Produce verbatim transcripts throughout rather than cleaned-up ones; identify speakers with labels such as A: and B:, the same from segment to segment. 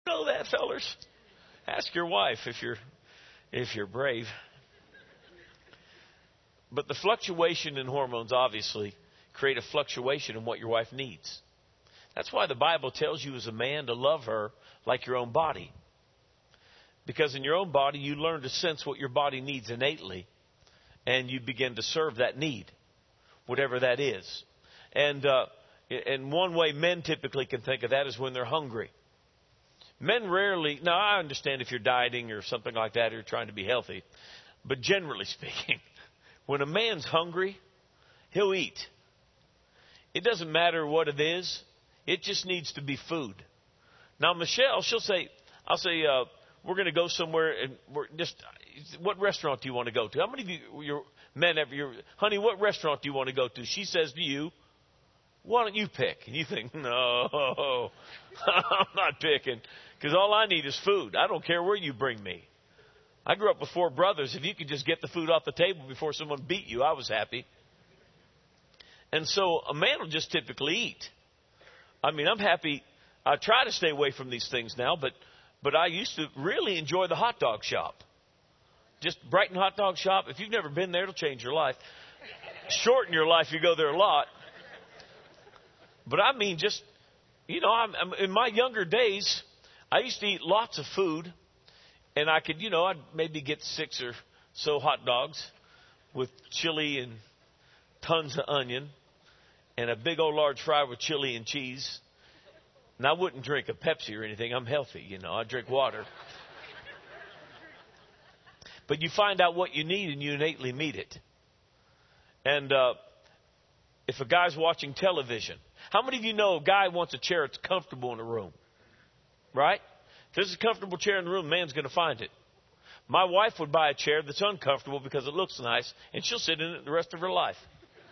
A: You know that, fellers? Ask your wife if you're if you're brave. But the fluctuation in hormones obviously create a fluctuation in what your wife needs. That's why the Bible tells you as a man to love her like your own body. Because in your own body, you learn to sense what your body needs innately, and you begin to serve that need, whatever that is. And uh, and one way men typically can think of that is when they're hungry. Men rarely, now I understand if you're dieting or something like that, or you're trying to be healthy, but generally speaking, when a man's hungry, he'll eat. It doesn't matter what it is. It just needs to be food. Now, Michelle, she'll say, I'll say, uh, we're going to go somewhere, and we're just, what restaurant do you want to go to? How many of you, your men, ever, your, honey, what restaurant do you want to go to? She says to you, why don't you pick? And you think, no, I'm not picking, because all I need is food. I don't care where you bring me. I grew up with four brothers. If you could just get the food off the table before someone beat you, I was happy. And so a man will just typically eat. I mean, I'm happy. I try to stay away from these things now, but but I used to really enjoy the hot dog shop. Just Brighton Hot Dog Shop. If you've never been there, it'll change your life. Shorten your life, you go there a lot. But I mean, just, you know, I'm, I'm, in my younger days, I used to eat lots of food. And I could, you know, I'd maybe get six or so hot dogs with chili and tons of onion and a big old large fry with chili and cheese. And I wouldn't drink a Pepsi or anything. I'm healthy, you know. I drink water. But you find out what you need and you innately meet it. And uh, if a guy's watching television, how many of you know a guy wants a chair that's comfortable in a room? Right? If there's a comfortable chair in the room, man's going to find it. My wife would buy a chair that's uncomfortable because it looks nice, and she'll sit in it the rest of her life.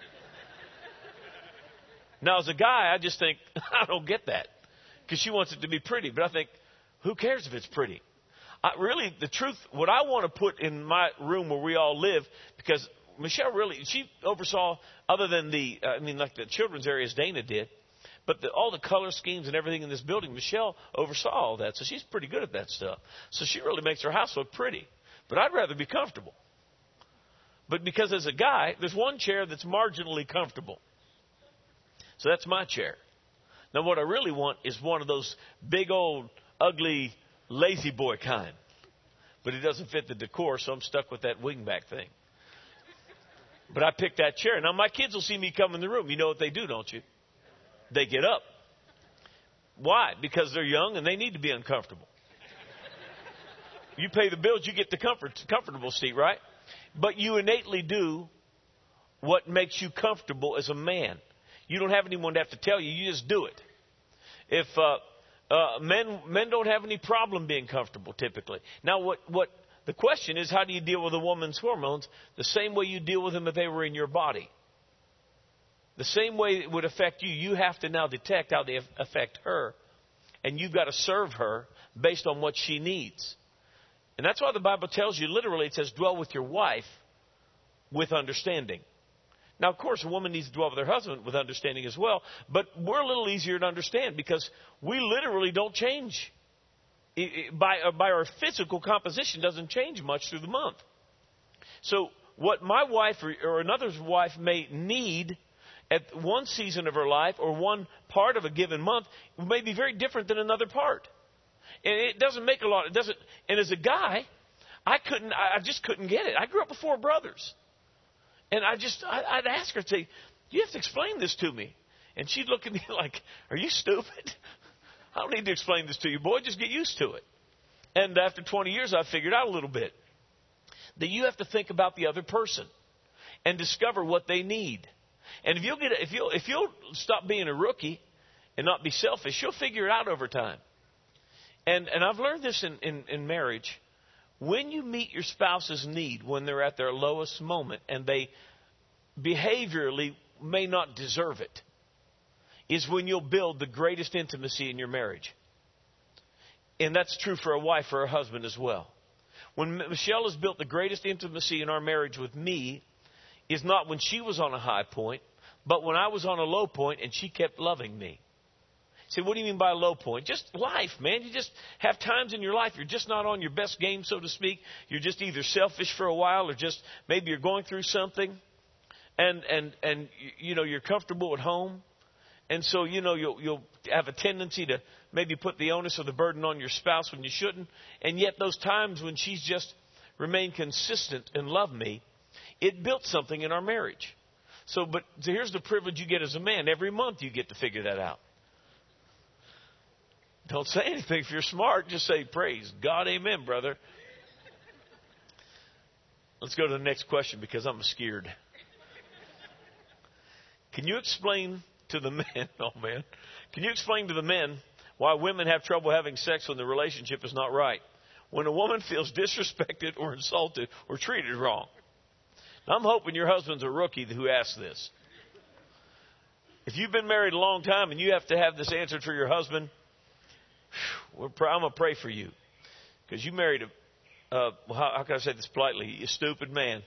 A: Now, as a guy, I just think, I don't get that, because she wants it to be pretty. But I think, who cares if it's pretty? I, really, the truth, what I want to put in my room where we all live, because Michelle really, she oversaw, other than the, I mean, like the children's areas Dana did, but the, all the color schemes and everything in this building, Michelle oversaw all that. So she's pretty good at that stuff. So she really makes her house look pretty. But I'd rather be comfortable. But because as a guy, there's one chair that's marginally comfortable. So that's my chair. Now what I really want is one of those big old, ugly, lazy boy kind. But it doesn't fit the decor, so I'm stuck with that wingback thing. But I picked that chair. Now my kids will see me come in the room. You know what they do, don't you? They get up. Why? Because they're young and they need to be uncomfortable. You pay the bills, you get the comfort, comfortable seat, right? But you innately do what makes you comfortable as a man. You don't have anyone to have to tell you. You just do it. If uh, uh, men men don't have any problem being comfortable, typically. Now, what what the question is, how do you deal with a woman's hormones? The same way you deal with them if they were in your body. The same way it would affect you, you have to now detect how they affect her. And you've got to serve her based on what she needs. And that's why the Bible tells you, literally, it says, dwell with your wife with understanding. Now, of course, a woman needs to dwell with her husband with understanding as well. But we're a little easier to understand because we literally don't change. By, by our physical composition doesn't change much through the month. So what my wife or, or another's wife may need at one season of her life or one part of a given month may be very different than another part. And it doesn't make a lot. It doesn't. And as a guy, I couldn't, I just couldn't get it. I grew up with four brothers. And I just, I, I'd ask her, I'd say, you have to explain this to me. And she'd look at me like, are you stupid? I don't need to explain this to you, boy. Just get used to it. And after twenty years, I figured out a little bit that you have to think about the other person and discover what they need. And if you'll get, if you'll, if you'll stop being a rookie and not be selfish, you'll figure it out over time. And and I've learned this in, in, in marriage. When you meet your spouse's need when they're at their lowest moment and they behaviorally may not deserve it, is when you'll build the greatest intimacy in your marriage. And that's true for a wife or a husband as well. When Michelle has built the greatest intimacy in our marriage with me is not when she was on a high point, but when I was on a low point and she kept loving me. Say, what do you mean by a low point? Just life, man. You just have times in your life you're just not on your best game, so to speak. You're just either selfish for a while or just maybe you're going through something. And, and, and you know, you're comfortable at home. And so, you know, you'll, you'll have a tendency to maybe put the onus or the burden on your spouse when you shouldn't. And yet those times when she's just remained consistent and loved me, it built something in our marriage. So, but so here's the privilege you get as a man. Every month you get to figure that out. Don't say anything if you're smart. Just say, praise God, amen, brother. Let's go to the next question because I'm scared. Can you explain to the men, oh man, can you explain to the men why women have trouble having sex when the relationship is not right? When a woman feels disrespected or insulted or treated wrong. Now, I'm hoping your husband's a rookie who asked this. If you've been married a long time and you have to have this answered for your husband, I'm going to pray for you. Because you married a, uh, how, how can I say this politely? A stupid man.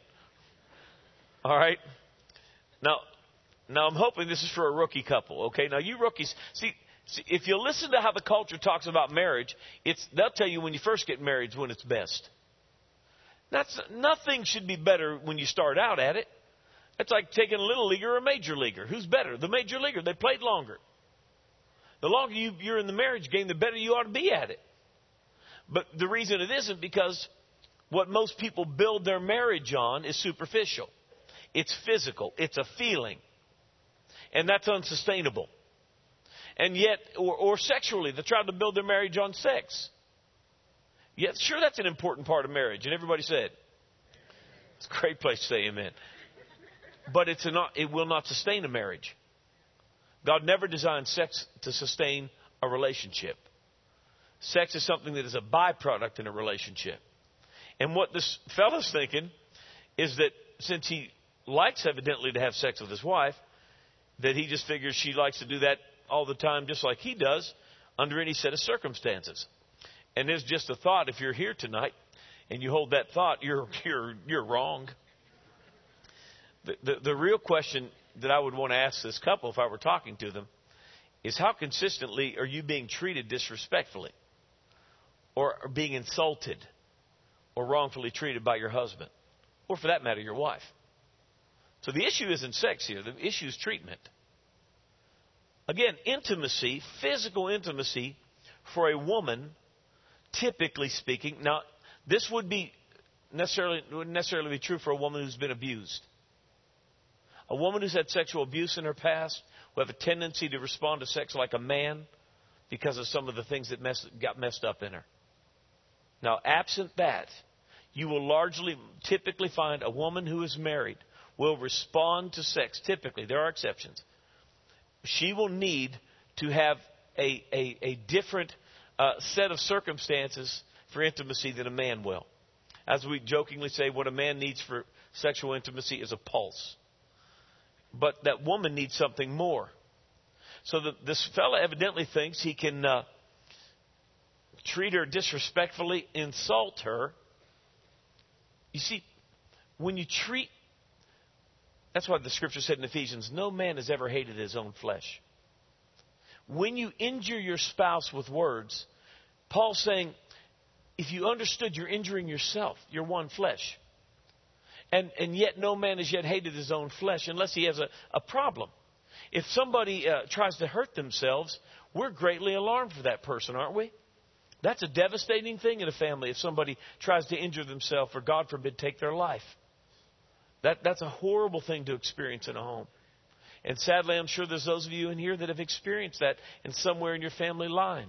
A: All right? Now, now I'm hoping this is for a rookie couple. Okay? Now, you rookies, see, see, if you listen to how the culture talks about marriage, it's they'll tell you when you first get married is when it's best. That's, nothing should be better when you start out at it. It's like taking a little leaguer or a major leaguer. Who's better? The major leaguer. They played longer. The longer you, you're in the marriage game, the better you ought to be at it. But the reason it isn't because what most people build their marriage on is superficial. It's physical. It's a feeling. And that's unsustainable. And yet, or, or sexually, they try to build their marriage on sex. Yeah, sure, that's an important part of marriage. And everybody said, it's a great place to say amen. But it's a not, it will not sustain a marriage. God never designed sex to sustain a relationship. Sex is something that is a byproduct in a relationship. And what this fellow's thinking is that since he likes evidently to have sex with his wife, that he just figures she likes to do that all the time just like he does under any set of circumstances. And there's just a thought, if you're here tonight and you hold that thought, you're you're you're wrong. The, the, the real question that I would want to ask this couple if I were talking to them is how consistently are you being treated disrespectfully or, or being insulted or wrongfully treated by your husband or, for that matter, your wife? So the issue isn't sex here. The issue is treatment. Again, intimacy, physical intimacy for a woman, typically speaking. Now, this would be necessarily wouldn't necessarily be true for a woman who's been abused. A woman who's had sexual abuse in her past will have a tendency to respond to sex like a man because of some of the things that mess, got messed up in her. Now, absent that, you will largely, typically find a woman who is married will respond to sex. Typically, there are exceptions. She will need to have a, a, a different uh, set of circumstances for intimacy than a man will. As we jokingly say, what a man needs for sexual intimacy is a pulse. But that woman needs something more. So the, this fella evidently thinks he can uh, treat her disrespectfully, insult her. You see, when you treat, that's why the scripture said in Ephesians, no man has ever hated his own flesh. When you injure your spouse with words, Paul's saying, if you understood, you're injuring yourself. You're one flesh. And, and yet no man has yet hated his own flesh unless he has a, a problem. If somebody uh, tries to hurt themselves, we're greatly alarmed for that person, aren't we? That's a devastating thing in a family if somebody tries to injure themselves or, God forbid, take their life. That, that's a horrible thing to experience in a home. And sadly, I'm sure there's those of you in here that have experienced that in somewhere in your family line.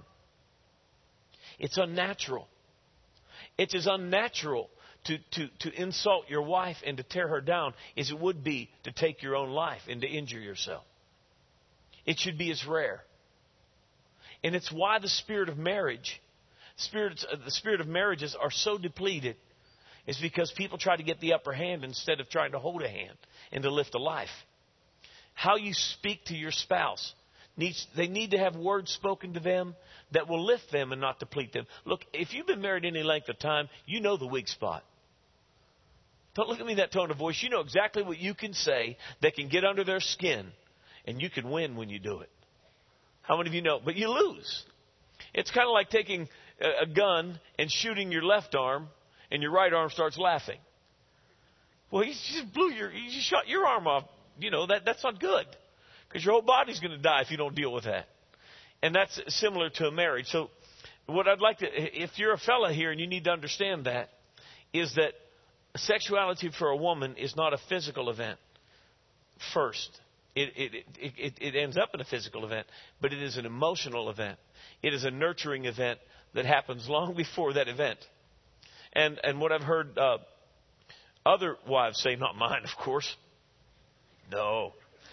A: It's unnatural. It's as unnatural to, to, to insult your wife and to tear her down as it would be to take your own life and to injure yourself. It should be as rare. And it's why the spirit of marriage, spirits, the spirit of marriages are so depleted. It's because people try to get the upper hand instead of trying to hold a hand and to lift a life. How you speak to your spouse, needs, they need to have words spoken to them that will lift them and not deplete them. Look, if you've been married any length of time, you know the weak spot. Don't look at me in that tone of voice. You know exactly what you can say that can get under their skin, and you can win when you do it. How many of you know? But you lose. It's kind of like taking a, a gun and shooting your left arm, and your right arm starts laughing. Well, you just blew your, you just shot your arm off. You know, that that's not good, because your whole body's going to die if you don't deal with that. And that's similar to a marriage. So what I'd like to, if you're a fella here and you need to understand that, is that sexuality for a woman is not a physical event first. It, it, it, it, it ends up in a physical event, but it is an emotional event. It is a nurturing event that happens long before that event. And and what I've heard uh, other wives say, not mine, of course. No.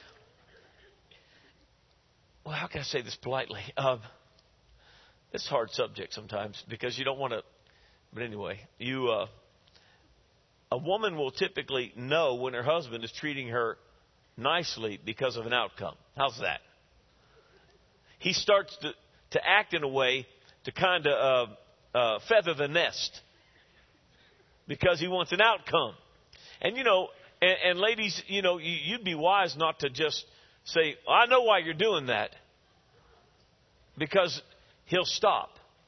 A: Well, how can I say this politely? Um, it's a hard subject sometimes because you don't want to. But anyway, you uh, a woman will typically know when her husband is treating her nicely because of an outcome. How's that? He starts to, to act in a way to kind of uh, uh, feather the nest because he wants an outcome. And, you know, and, and ladies, you know, you, you'd be wise not to just say, I know why you're doing that, because he'll stop.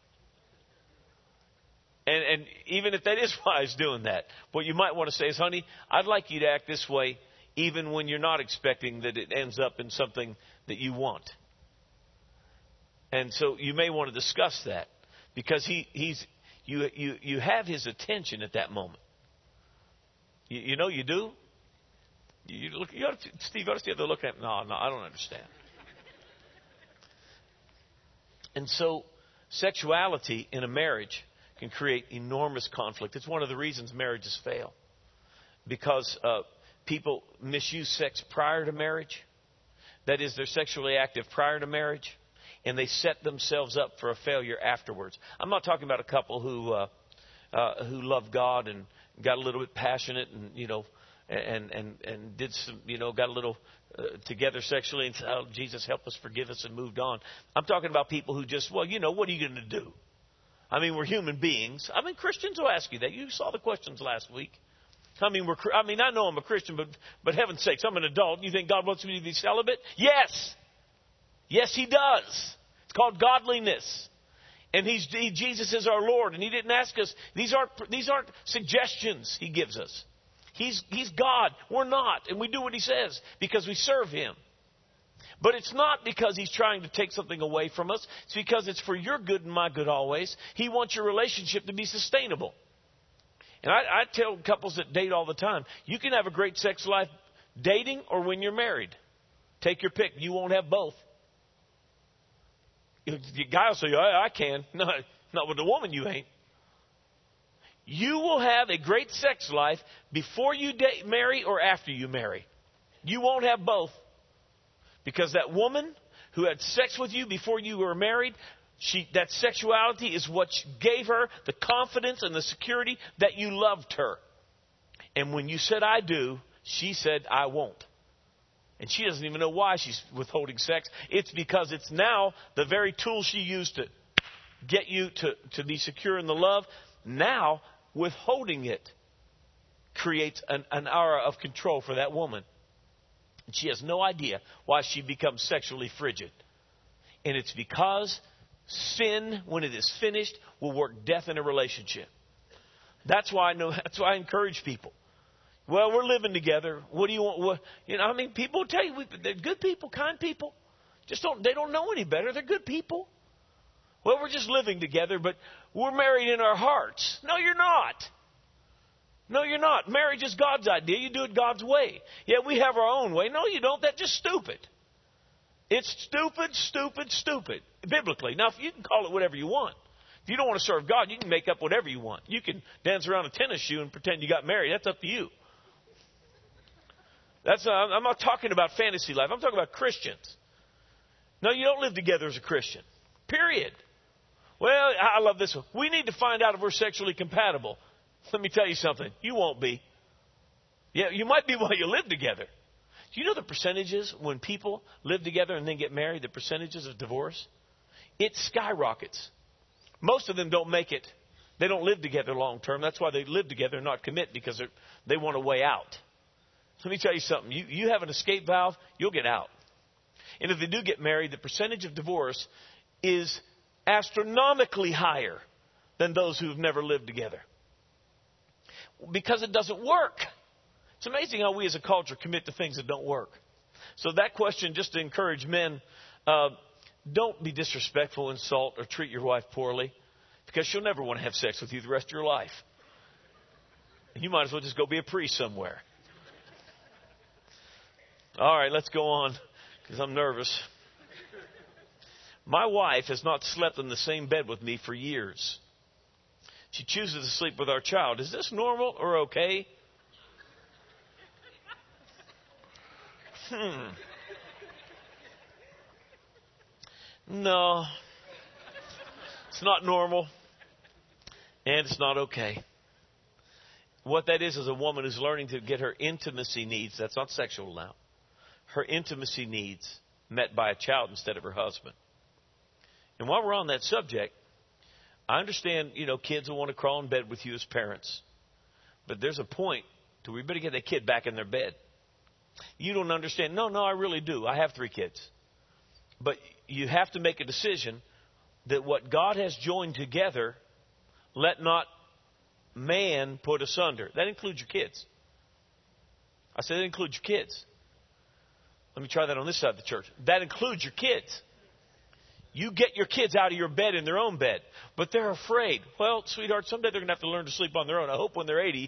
A: And, and even if that is wise doing that, what you might want to say is, honey, I'd like you to act this way even when you're not expecting that it ends up in something that you want. And so you may want to discuss that, because he, he's you, you, you have his attention at that moment. You, you know you do? You look, you ought to, Steve, you ought to see how they're looking at me. No, no, I don't understand. And so sexuality in a marriage can create enormous conflict. It's one of the reasons marriages fail. Because uh, people misuse sex prior to marriage. That is, they're sexually active prior to marriage. And they set themselves up for a failure afterwards. I'm not talking about a couple who uh, uh, who love God and got a little bit passionate and, you know, and and and did some, you know, got a little uh, together sexually and said, oh, Jesus, help us, forgive us, and moved on. I'm talking about people who just, well, you know, what are you going to do? I mean, we're human beings. I mean, Christians will ask you that. You saw the questions last week. I mean, we're. I mean, I know I'm a Christian, but but heaven's sakes, I'm an adult. You think God wants me to be celibate? Yes, yes, He does. It's called godliness. And he's, he, Jesus is our Lord, and He didn't ask us. These aren't these aren't suggestions He gives us. He's He's God. We're not, and we do what He says because we serve Him. But it's not because He's trying to take something away from us. It's because it's for your good and my good always. He wants your relationship to be sustainable. And I, I tell couples that date all the time, you can have a great sex life dating or when you're married. Take your pick. You won't have both. The guy will say, I, I can. No, not with a woman, you ain't. You will have a great sex life before you date, marry or after you marry. You won't have both. Because that woman who had sex with you before you were married, she, that sexuality is what gave her the confidence and the security that you loved her. And when you said, I do, she said, I won't. And she doesn't even know why she's withholding sex. It's because it's now the very tool she used to get you to, to be secure in the love. Now, withholding it creates an, an aura of control for that woman. And she has no idea why she becomes sexually frigid. And it's because sin, when it is finished, will work death in a relationship. That's why I know. That's why I encourage people. Well, we're living together. What do you want? What, you know, I mean, people will tell you we, they're good people, kind people. Just don't. They don't know any better. They're good people. Well, we're just living together, but we're married in our hearts. No, you're not. No, you're not. Marriage is God's idea. You do it God's way. Yeah, we have our own way. No, you don't. That's just stupid. It's stupid, stupid, stupid, biblically. Now, if you can call it whatever you want. If you don't want to serve God, you can make up whatever you want. You can dance around a tennis shoe and pretend you got married. That's up to you. That's not, I'm not talking about fantasy life. I'm talking about Christians. No, you don't live together as a Christian. Period. Well, I love this one. We need to find out if we're sexually compatible. Let me tell you something. You won't be. Yeah, you might be while you live together. Do you know the percentages when people live together and then get married, the percentages of divorce? It skyrockets. Most of them don't make it. They don't live together long term. That's why they live together and not commit, because they want a way out. Let me tell you something. You, you have an escape valve, you'll get out. And if they do get married, the percentage of divorce is astronomically higher than those who have never lived together. Because it doesn't work. It's amazing how we as a culture commit to things that don't work. So that question, just to encourage men, uh, don't be disrespectful, insult, or treat your wife poorly, because she'll never want to have sex with you the rest of your life. And you might as well just go be a priest somewhere. All right, let's go on, because I'm nervous. My wife has not slept in the same bed with me for years. She chooses to sleep with our child. Is this normal or okay? Hmm. No. It's not normal. And it's not okay. What that is is a woman who's learning to get her intimacy needs, that's not sexual now, her intimacy needs met by a child instead of her husband. And while we're on that subject, I understand, you know, kids will want to crawl in bed with you as parents. But there's a point to where we better get that kid back in their bed. You don't understand. No, no, I really do. I have three kids. But you have to make a decision that what God has joined together, let not man put asunder. That includes your kids. I said that includes your kids. Let me try that on this side of the church. That includes your kids. You get your kids out of your bed in their own bed. But they're afraid. Well, sweetheart, someday they're going to have to learn to sleep on their own. I hope when they're eighty.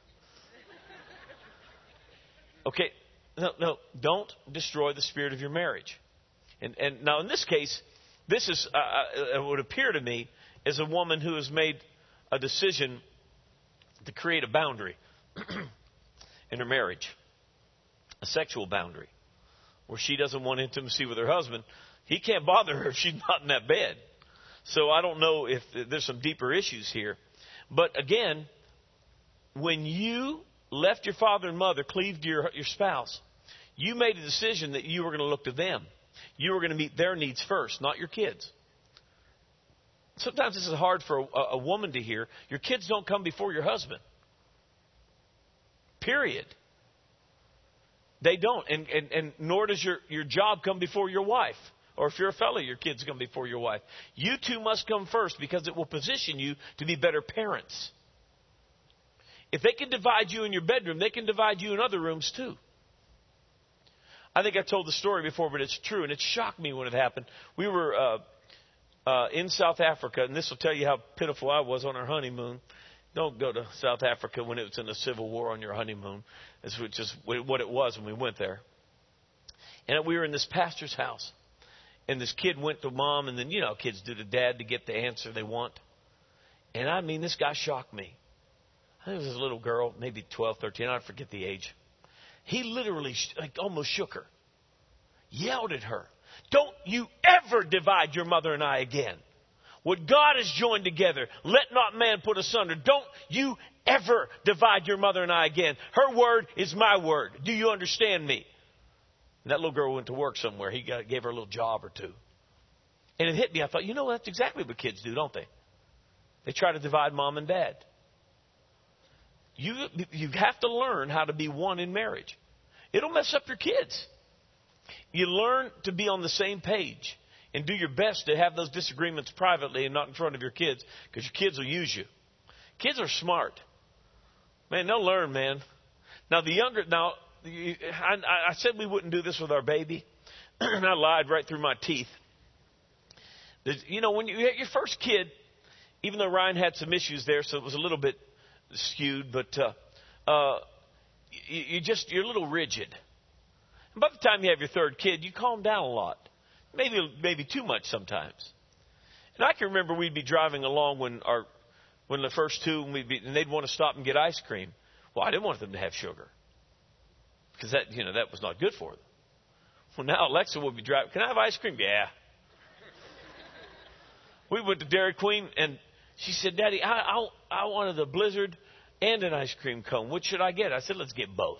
A: Okay, no, no, don't destroy the spirit of your marriage. And, and now in this case, this is, uh, it would appear to me, as a woman who has made a decision to create a boundary in her marriage, a sexual boundary, where she doesn't want intimacy with her husband. He can't bother her if she's not in that bed. So I don't know if there's some deeper issues here. But again, when you left your father and mother, cleaved to your, your spouse, you made a decision that you were going to look to them. You were going to meet their needs first, not your kids. Sometimes this is hard for a, a woman to hear. Your kids don't come before your husband. Period. They don't. And, and, and nor does your, your job come before your wife. Or if you're a fellow, your kids come before your wife. You two must come first, because it will position you to be better parents. If they can divide you in your bedroom, they can divide you in other rooms too. I think I told the story before, but it's true, and it shocked me when it happened. We were uh, uh, in South Africa, and this will tell you how pitiful I was on our honeymoon. Don't go to South Africa when it was in a civil war on your honeymoon. That's just what it was when we went there. And we were in this pastor's house. And this kid went to mom, and then, you know, kids do to dad to get the answer they want. And I mean, this guy shocked me. I think it was a little girl, maybe twelve, thirteen, I forget the age. He literally like almost shook her, yelled at her. Don't you ever divide your mother and I again. What God has joined together, let not man put asunder. Don't you ever divide your mother and I again. Her word is my word. Do you understand me? And that little girl went to work somewhere. He got, gave her a little job or two. And it hit me. I thought, you know, that's exactly what kids do, don't they? They try to divide mom and dad. You, you have to learn how to be one in marriage. It'll mess up your kids. You learn to be on the same page and do your best to have those disagreements privately and not in front of your kids, because your kids will use you. Kids are smart. Man, they'll learn, man. Now, the younger... now. I, I said we wouldn't do this with our baby, and I lied right through my teeth. There's, you know, when you get your first kid, even though Ryan had some issues there, so it was a little bit skewed, but uh, uh, you, you just you're a little rigid. And by the time you have your third kid, you calm down a lot, maybe maybe too much sometimes. And I can remember we'd be driving along when our when the first two, and, we'd be, and they'd want to stop and get ice cream. Well, I didn't want them to have sugar, because that, you know, that was not good for them. Well, now Alexa will be driving. Can I have ice cream? Yeah. We went to Dairy Queen, and she said, Daddy, I, I, I wanted a Blizzard and an ice cream cone. What should I get? I said, let's get both.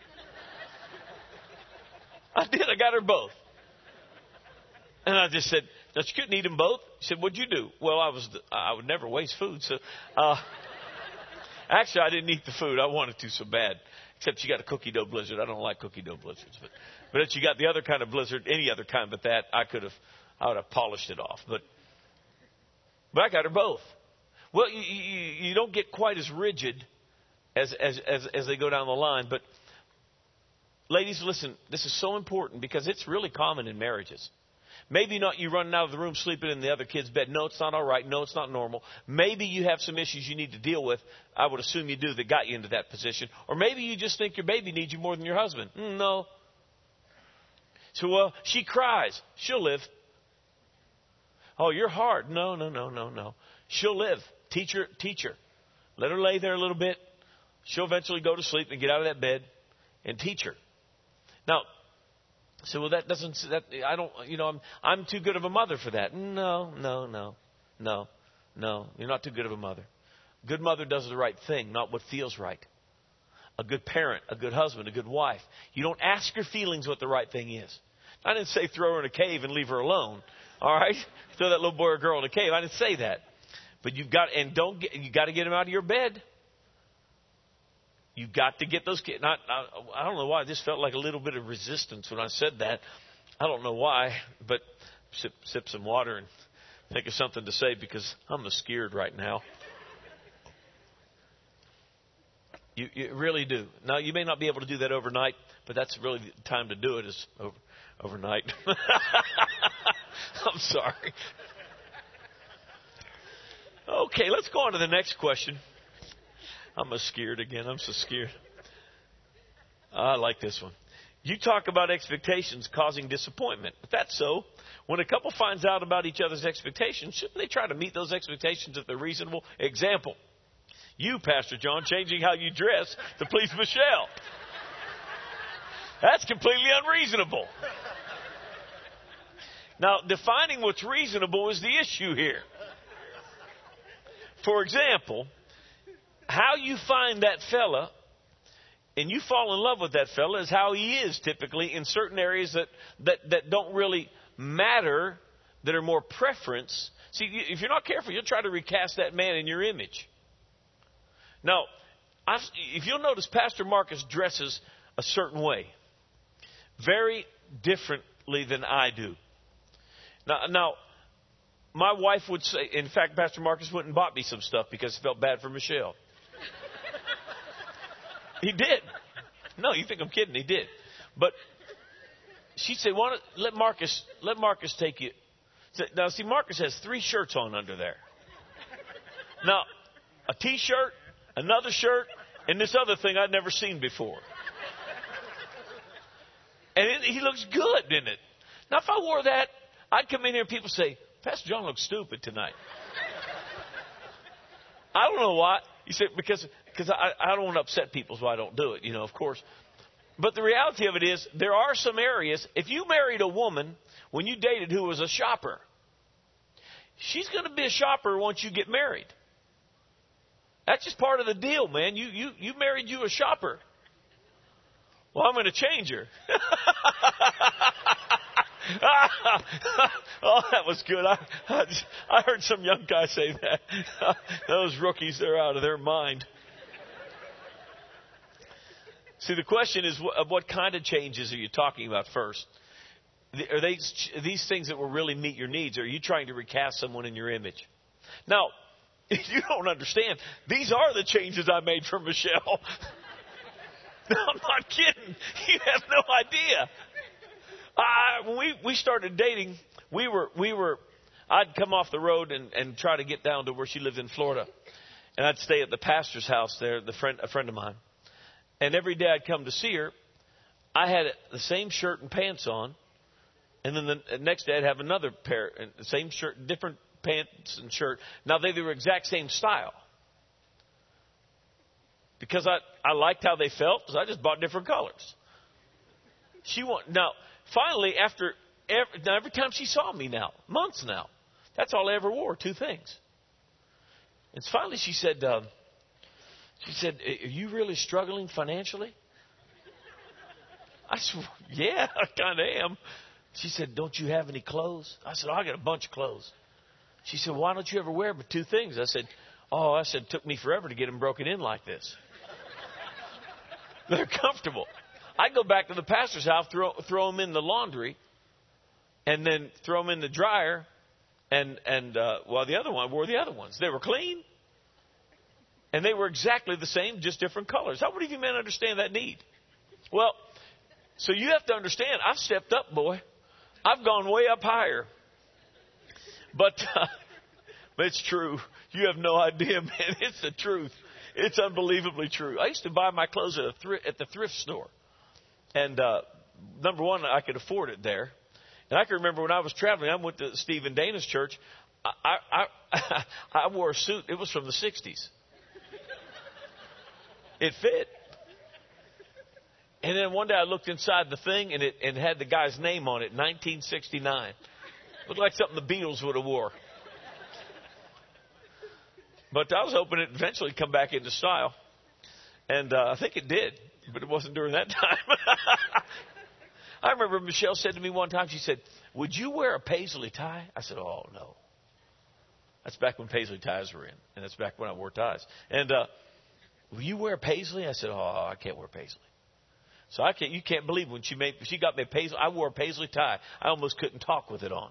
A: I did. I got her both. And I just said, no, you couldn't eat them both. She said, what'd you do? Well, I was, I would never waste food. So, uh, actually, I didn't eat the food. I wanted to so bad. Except you got a cookie dough blizzard. I don't like cookie dough blizzards. But, but if you got the other kind of blizzard, any other kind but that, I could have, I would have polished it off. But, but I got her both. Well, you, you, you don't get quite as rigid as, as, as, as they go down the line. But ladies, listen, this is so important because it's really common in marriages. Maybe not you running out of the room sleeping in the other kid's bed. No, it's not all right. No, it's not normal. Maybe you have some issues you need to deal with. I would assume you do that got you into that position. Or maybe you just think your baby needs you more than your husband. Mm, no. So, well, she cries. She'll live. Oh, you're hard. No, no, no, no, no. She'll live. Teach her, teach her. Let her lay there a little bit. She'll eventually go to sleep and get out of that bed and teach her. Now, so well, that doesn't, that, I don't, you know, I'm, I'm too good of a mother for that. No, no, no, no, no. You're not too good of a mother. A good mother does the right thing, not what feels right. A good parent, a good husband, a good wife. You don't ask your feelings what the right thing is. I didn't say throw her in a cave and leave her alone. All right? Throw that little boy or girl in a cave. I didn't say that. But you've got, and don't get, you got to get them out of your bed. You've got to get those kids. Not, I, I don't know why. This felt like a little bit of resistance when I said that. I don't know why, but sip, sip some water and think of something to say because I'm scared right now. You, you really do. Now, you may not be able to do that overnight, but that's really the time to do it is over, overnight. I'm sorry. Okay, let's go on to the next question. I'm a scared again. I'm so scared. I like this one. You talk about expectations causing disappointment. If that's so, when a couple finds out about each other's expectations, shouldn't they try to meet those expectations if they're reasonable? Example, you, Pastor John, changing how you dress to please Michelle. That's completely unreasonable. Now, defining what's reasonable is the issue here. For example, how you find that fella and you fall in love with that fella is how he is typically in certain areas that, that, that don't really matter, that are more preference. See, if you're not careful, you'll try to recast that man in your image. Now, I've, if you'll notice, Pastor Marcus dresses a certain way, very differently than I do. Now, now, my wife would say, in fact, Pastor Marcus went and bought me some stuff because he felt bad for Michelle. He did. No, you think I'm kidding? He did. But she'd say, "Why don't, let Marcus let Marcus take you." Now, see, Marcus has three shirts on under there. Now, a T-shirt, another shirt, and this other thing I'd never seen before. And it, he looks good in it. Now, if I wore that, I'd come in here and people say, "Pastor John looks stupid tonight." I don't know why. You say, because because I, I don't want to upset people, so I don't do it, you know, of course. But the reality of it is, there are some areas, if you married a woman when you dated who was a shopper, she's going to be a shopper once you get married. That's just part of the deal, man. You you you married you a shopper. Well, I'm going to change her. Oh, that was good. I, I, I heard some young guy say that. Those rookies, they're out of their mind. See, the question is, what, what kind of changes are you talking about first? Are they these things that will really meet your needs? Or are you trying to recast someone in your image? Now, if you don't understand, these are the changes I made for Michelle. No, I'm not kidding. You have no idea. Uh, when we, we started dating, we were, we were, I'd come off the road and, and try to get down to where she lived in Florida. And I'd stay at the pastor's house there, the friend, a friend of mine. And every day I'd come to see her, I had the same shirt and pants on. And then the next day I'd have another pair, the same shirt, different pants and shirt. Now they were exact same style. Because I, I liked how they felt, so I just bought different colors. She want, now, finally, after every, now every time she saw me now, months now, that's all I ever wore, two things. And finally she said, uh, she said, "Are you really struggling financially?" I said, "Yeah, I kind of am." She said, "Don't you have any clothes?" I said, "Oh, I got a bunch of clothes." She said, "Why don't you ever wear but two things?" I said, "Oh, I said, it took me forever to get them broken in like this." They're comfortable. I go back to the pastor's house, throw, throw them in the laundry, and then throw them in the dryer. And, and uh, well, the other one wore the other ones. They were clean. And they were exactly the same, just different colors. How many of you men understand that need? Well, so you have to understand, I've stepped up, boy. I've gone way up higher. But, uh, but it's true. You have no idea, man. It's the truth. It's unbelievably true. I used to buy my clothes at, a thri- at the thrift store. And uh, number one, I could afford it there. And I can remember when I was traveling, I went to Stephen Dana's church. I, I, I, I wore a suit. It was from the sixties. It fit. And then one day I looked inside the thing, and it and had the guy's name on it, nineteen sixty-nine. Looked like something the Beatles would have wore. But I was hoping it eventually come back into style. And uh, I think it did, but it wasn't during that time. I remember Michelle said to me one time, she said, would you wear a paisley tie? I said, oh, no. That's back when paisley ties were in, and that's back when I wore ties. And uh, will you wear paisley? I said, oh, I can't wear paisley. So I can't. You can't believe when she made she got me a paisley. I wore a paisley tie. I almost couldn't talk with it on.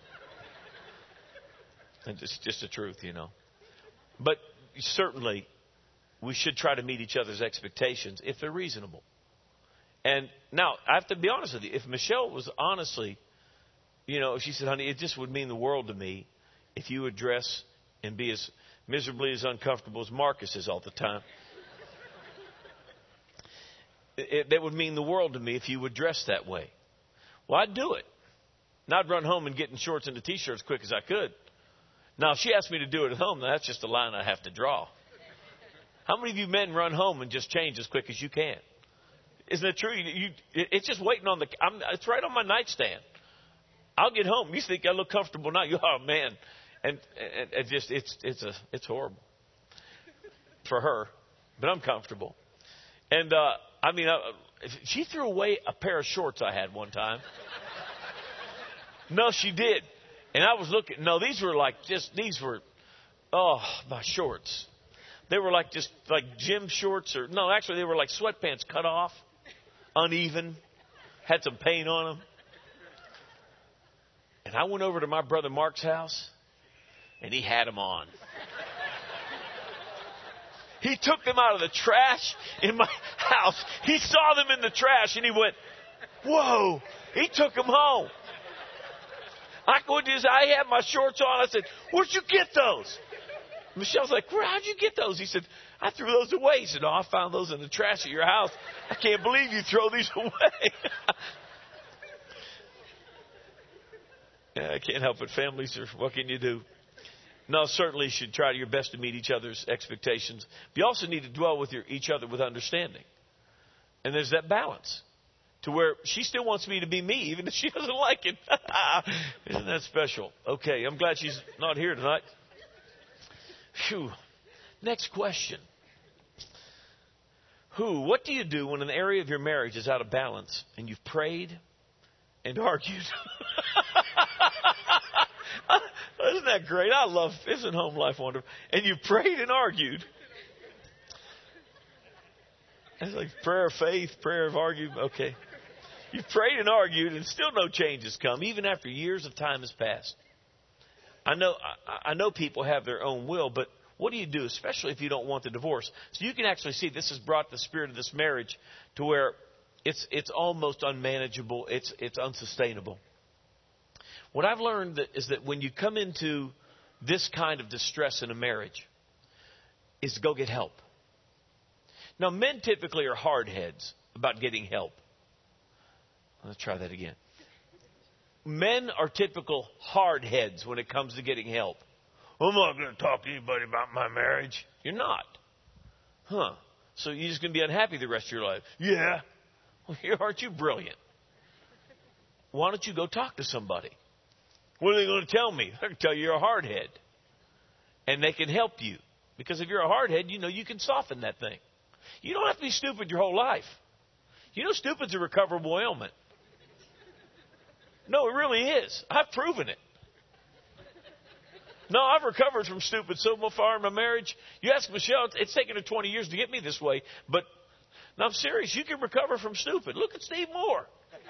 A: And it's just the truth, you know. But certainly, we should try to meet each other's expectations if they're reasonable. And now, I have to be honest with you. If Michelle was honestly, you know, she said, honey, it just would mean the world to me if you would dress and be as miserably as uncomfortable as Marcus is all the time. It, that would mean the world to me if you would dress that way. Well, I'd do it. And I'd run home and get in shorts and a T-shirt as quick as I could. Now, if she asked me to do it at home, that's just a line I have to draw. How many of you men run home and just change as quick as you can? Isn't it true? You, you, it's just waiting on the... I'm, it's right on my nightstand. I'll get home. You think I look comfortable now? You, oh, man. And, and, and just, it's, it's, a, it's horrible for her. But I'm comfortable. And, uh, I mean, uh, she threw away a pair of shorts I had one time. No, she did. And I was looking. No, these were like just, these were, oh, my shorts. They were like just like gym shorts or, no, actually they were like sweatpants cut off, uneven, had some paint on them. And I went over to my brother Mark's house and he had them on. He took them out of the trash in my house. He saw them in the trash and he went, whoa, he took them home. I went to his, I had my shorts on. I said, where'd you get those? Michelle's like, where, how'd you get those? He said, I threw those away. He said, no, I found those in the trash at your house. I can't believe you throw these away. Yeah, I can't help it. Families are, what can you do? No, certainly you should try your best to meet each other's expectations. But you also need to dwell with your, each other with understanding. And there's that balance to where she still wants me to be me, even if she doesn't like it. Isn't that special? Okay, I'm glad she's not here tonight. Phew. Next question. Who, what do you do when an area of your marriage is out of balance and you've prayed and argued? Isn't that great? I love, isn't home life wonderful? And you prayed and argued. It's like prayer of faith, prayer of argument. Okay. You've prayed and argued and still no change has come, even after years of time has passed. I know, I, I know people have their own will, but what do you do, especially if you don't want the divorce? So you can actually see this has brought the spirit of this marriage to where it's it's almost unmanageable. It's it's unsustainable. What I've learned that is that when you come into this kind of distress in a marriage, is to go get help. Now, men typically are hard heads about getting help. Let's try that again. Men are typical hard heads when it comes to getting help. I'm not going to talk to anybody about my marriage. You're not. Huh. So you're just going to be unhappy the rest of your life. Yeah. Well, aren't you brilliant? Why don't you go talk to somebody? What are they going to tell me? They're going to tell you you're a hard head. And they can help you. Because if you're a hard head, you know you can soften that thing. You don't have to be stupid your whole life. You know stupid's a recoverable ailment. No, it really is. I've proven it. No, I've recovered from stupid so far in my marriage. You ask Michelle, it's taken her twenty years to get me this way. But No, I'm serious. You can recover from stupid. Look at Steve Moore.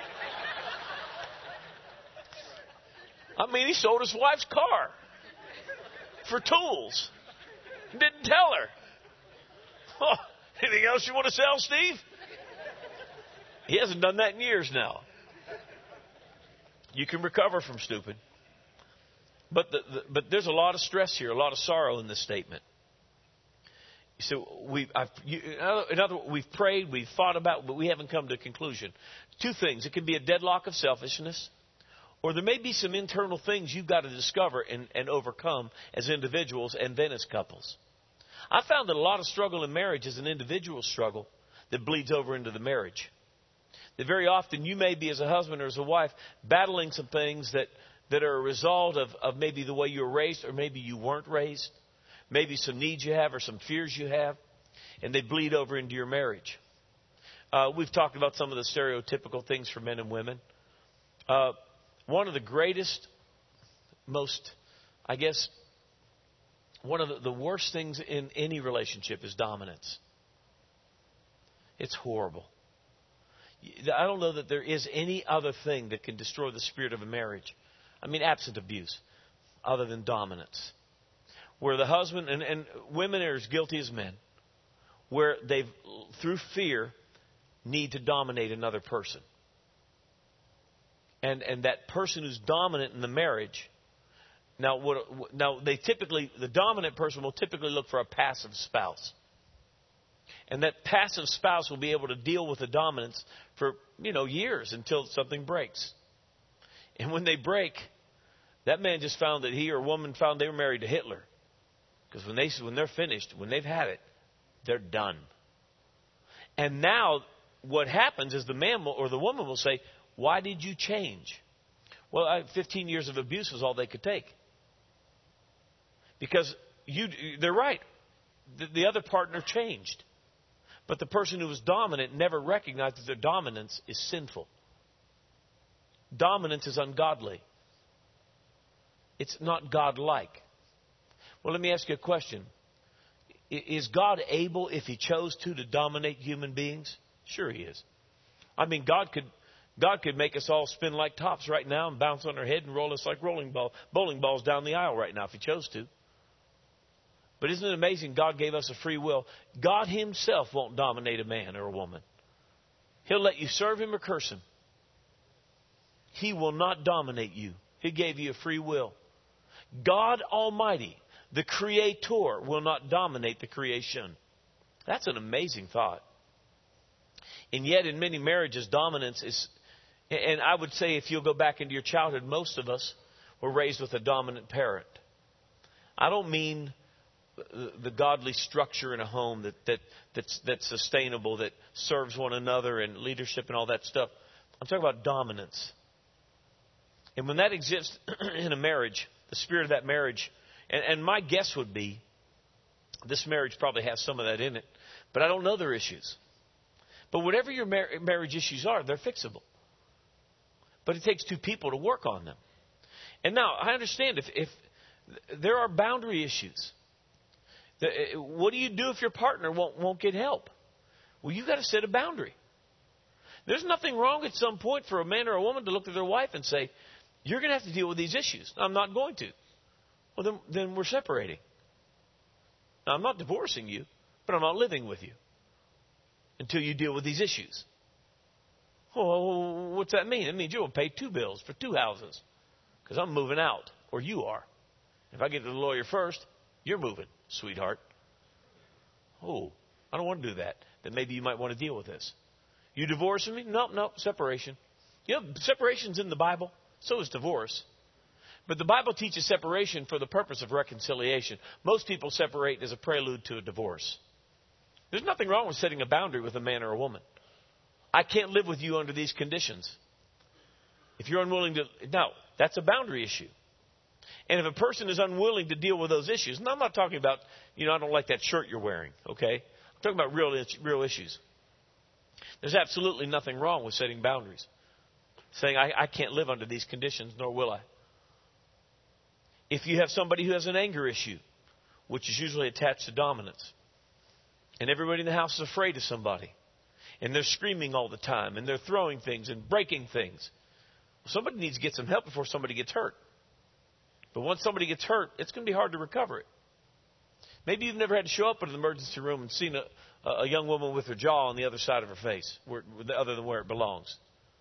A: I mean, he sold his wife's car for tools. Didn't tell her. Oh, anything else you want to sell, Steve? He hasn't done that in years now. You can recover from stupid. But the, the, but there's a lot of stress here, a lot of sorrow in this statement. So we, I've, you, in other words, we've prayed, we've thought about, but we haven't come to a conclusion. Two things: it can be a deadlock of selfishness, or there may be some internal things you've got to discover and, and overcome as individuals and then as couples. I found that a lot of struggle in marriage is an individual struggle that bleeds over into the marriage. That very often you may be, as a husband or as a wife, battling some things that, that are a result of, of maybe the way you were raised, or maybe you weren't raised. Maybe some needs you have or some fears you have, and they bleed over into your marriage. Uh, we've talked about some of the stereotypical things for men and women. Uh, one of the greatest, most, I guess, one of the, the worst things in any relationship is dominance. It's horrible. I don't know that there is any other thing that can destroy the spirit of a marriage. I mean, absent abuse, other than dominance. Where the husband, and, and women are as guilty as men, where they've, through fear, need to dominate another person. And and that person who's dominant in the marriage, now what, now they typically, the dominant person will typically look for a passive spouse. And that passive spouse will be able to deal with the dominance for, you know, years until something breaks. And when they break, that man just found that he or woman found they were married to Hitler. Because when, they, when they're finished, when they've had it, they're done. And now what happens is the man will, or the woman will say, why did you change? Well, I, fifteen years of abuse was all they could take. Because you, they're right. The, the other partner changed. But the person who was dominant never recognized that their dominance is sinful. Dominance is ungodly. It's not God-like. Well, let me ask you a question. Is God able, if He chose to, to dominate human beings? Sure He is. I mean, God could God could make us all spin like tops right now and bounce on our head and roll us like rolling ball, bowling balls down the aisle right now if He chose to. But isn't it amazing God gave us a free will? God Himself won't dominate a man or a woman. He'll let you serve Him or curse Him. He will not dominate you. He gave you a free will. God Almighty, the Creator, will not dominate the creation. That's an amazing thought. And yet in many marriages, dominance is, and I would say if you'll go back into your childhood, most of us were raised with a dominant parent. I don't mean the, the godly structure in a home that, that that's, that's sustainable, that serves one another and leadership and all that stuff. I'm talking about dominance. And when that exists in a marriage, the spirit of that marriage, and, and my guess would be this marriage probably has some of that in it, but I don't know their issues. But whatever your mar- marriage issues are, they're fixable. But it takes two people to work on them. And now, I understand if, if there are boundary issues. The, what do you do if your partner won't, won't get help? Well, you've got to set a boundary. There's nothing wrong at some point for a man or a woman to look at their wife and say, you're going to have to deal with these issues. I'm not going to. Well, then, then we're separating. Now, I'm not divorcing you, but I'm not living with you until you deal with these issues. Oh, what's that mean? It means you'll pay two bills for two houses because I'm moving out, or you are. If I get to the lawyer first, you're moving, sweetheart. Oh, I don't want to do that. Then maybe you might want to deal with this. You divorcing me? No, no, separation. You know, separation's in the Bible. So is divorce. But the Bible teaches separation for the purpose of reconciliation. Most people separate as a prelude to a divorce. There's nothing wrong with setting a boundary with a man or a woman. I can't live with you under these conditions. If you're unwilling to, no, that's a boundary issue. And if a person is unwilling to deal with those issues, and I'm not talking about, you know, I don't like that shirt you're wearing, okay? I'm talking about real, real issues. There's absolutely nothing wrong with setting boundaries. Saying, I, I can't live under these conditions, nor will I. If you have somebody who has an anger issue, which is usually attached to dominance, and everybody in the house is afraid of somebody, and they're screaming all the time, and they're throwing things and breaking things. Somebody needs to get some help before somebody gets hurt. But once somebody gets hurt, it's going to be hard to recover it. Maybe you've never had to show up in an emergency room and seen a, a young woman with her jaw on the other side of her face, where, other than where it belongs.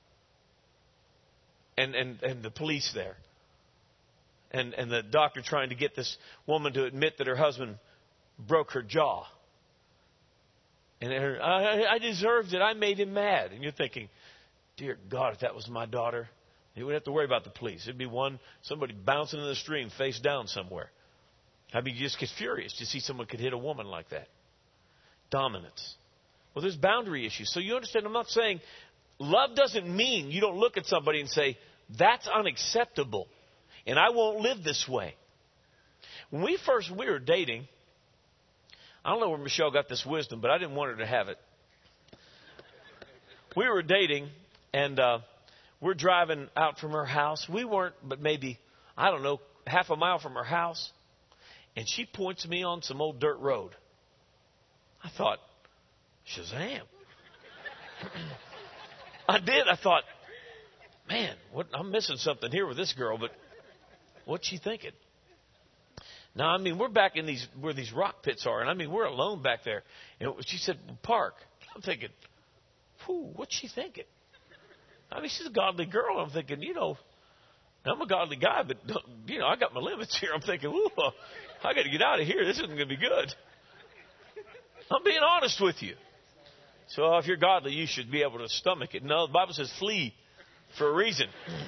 A: And, and, and the police there. And, and the doctor trying to get this woman to admit that her husband broke her jaw. And her, I, I deserved it. I made him mad. And you're thinking, dear God, if that was my daughter, you wouldn't have to worry about the police. It'd be one, somebody bouncing in the stream face down somewhere. I mean, you just get furious to see someone could hit a woman like that. Dominance. Well, there's boundary issues. So you understand, I'm not saying love doesn't mean you don't look at somebody and say, that's unacceptable, and I won't live this way. When we first, we were dating, I don't know where Michelle got this wisdom, but I didn't want her to have it. We were dating, and uh, we're driving out from her house. We weren't, but maybe, I don't know, half a mile from her house. And she points me on some old dirt road. I thought, Shazam. I did. I thought, man, what, I'm missing something here with this girl, but what's she thinking? Now, I mean, we're back in these, where these rock pits are, and I mean, we're alone back there. And she said, park. I'm thinking, whew, what's she thinking? I mean, she's a godly girl. I'm thinking, you know, I'm a godly guy, but, you know, I got my limits here. I'm thinking, ooh, I got to get out of here. This isn't going to be good. I'm being honest with you. So if you're godly, you should be able to stomach it. No, the Bible says flee for a reason.